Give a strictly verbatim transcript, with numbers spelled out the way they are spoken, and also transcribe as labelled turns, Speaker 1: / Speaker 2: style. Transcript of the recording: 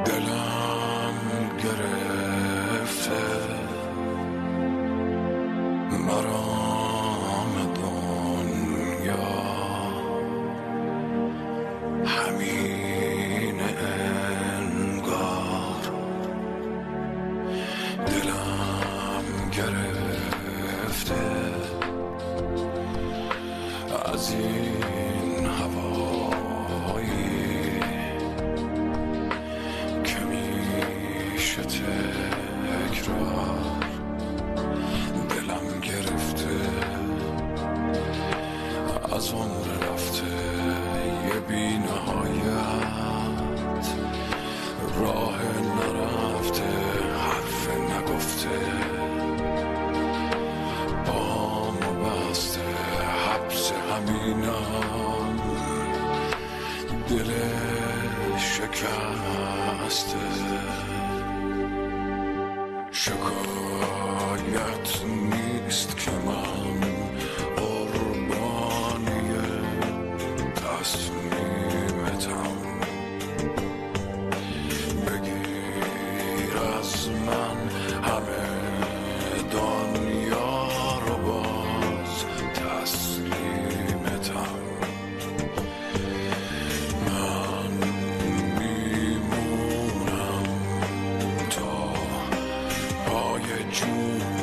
Speaker 1: دلم گرفته مرام دنیا، همین انگار دلم گرفته از این هوایی که میشه تکرار. دلم گرفته از عمر رفته یه بی نهایت، راه نرفته حرف نگفته، پامو بسته حبس همینم، دل شکسته. شکایت نیست که من قربانی تصمیمتم، بگیر از من همه دنیا رو باز تسلیمتم. من میمونم تا پای جون